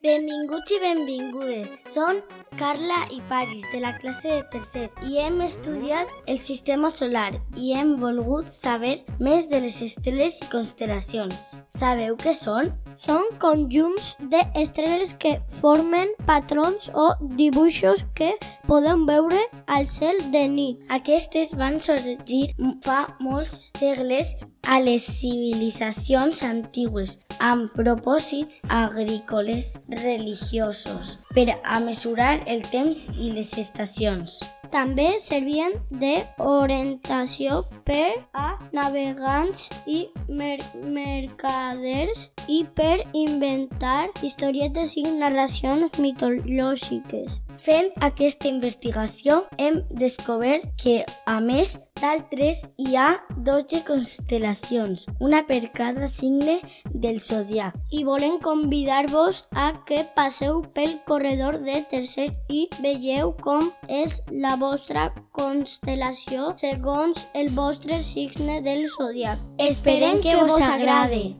Benvinguts i benvingudes. Som Carla i Paris, de la classe de tercer, i hem estudiat el sistema solar i hem volgut saber més de les estrelles i constel·lacions. Sabeu què són? Són conjunts d'estrelles que formen patrons o dibuixos que podem veure al cel de nit. Aquestes van sorgir fa molts segles a les civilitzacions antigues amb propòsits agrícoles religiosos per a mesurar el temps i les estacions. També servien d'orientació per a navegants i mercaders i per inventar historietes i narracions mitològiques. Fent aquesta investigació hem descobert que, a més d'altres, hi ha 12 constel·lacions, una per cada signe del zodiac. I volem convidar-vos a que passeu pel corredor de tercer i veieu com és la vostra constel·lació segons el vostre signe del zodiac. Esperem que vos agrade.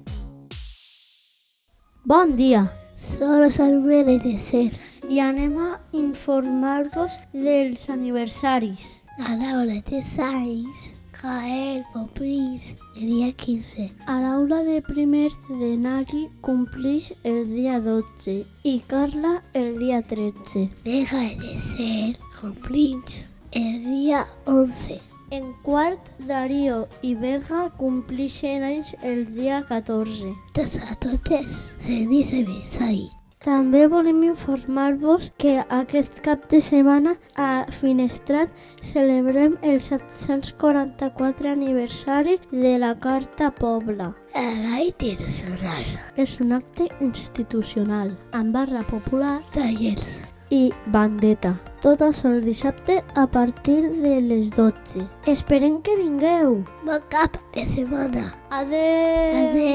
Bon dia, Soc Salve de tercer. i anem a informar-vos dels aniversaris. A l'aula de anys, Gael complix el dia 15. A l'aula de primer de Nari complix el dia 12 i Carla el dia 13. Vega de tercer complix el dia 11. En quart, Darío i Vega complixen anys el dia 14. Tots a totes, feliç aniversari. També volem informar-vos que aquest cap de setmana a Finestrat celebrem el 744 aniversari de la Carta Pobla. La Vall Internacional. És un acte institucional amb barra popular Tallers. i bandeta. Tot això el dissabte a partir de les 12. Esperem que vingueu. Bon cap de setmana. Adeu! Adeu.